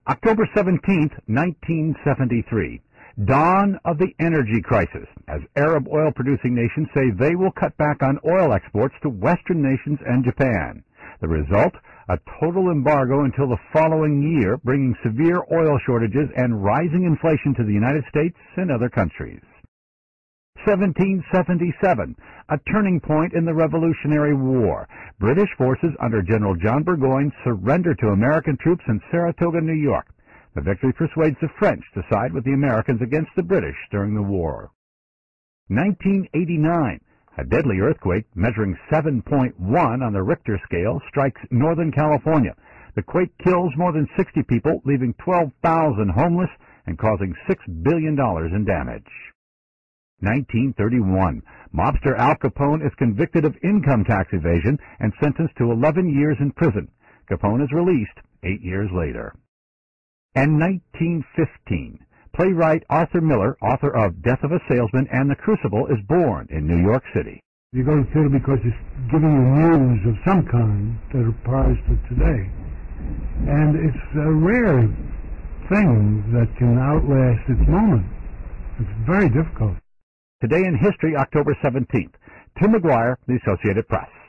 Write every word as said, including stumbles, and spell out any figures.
October seventeenth, nineteen seventy-three. Dawn of the energy crisis, as Arab oil-producing nations say they will cut back on oil exports to Western nations and Japan. The result? A total embargo until the following year, bringing severe oil shortages and rising inflation to the United States and other countries. seventeen seventy-seven, a turning point in the Revolutionary War. British forces under General John Burgoyne surrender to American troops in Saratoga, New York. The victory persuades the French to side with the Americans against the British during the war. nineteen eighty-nine, a deadly earthquake measuring seven point one on the Richter scale strikes Northern California. The quake kills more than sixty people, leaving twelve thousand homeless and causing six billion dollars in damage. nineteen thirty-one, mobster Al Capone is convicted of income tax evasion and sentenced to eleven years in prison. Capone is released eight years later. And nineteen fifteen, playwright Arthur Miller, author of Death of a Salesman and The Crucible, is born in New York City. You go to theater because it's giving you news of some kind that applies to today. And it's a rare thing that can outlast its moment. It's very difficult. Today in History, October seventeenth. Tim McGuire, The Associated Press.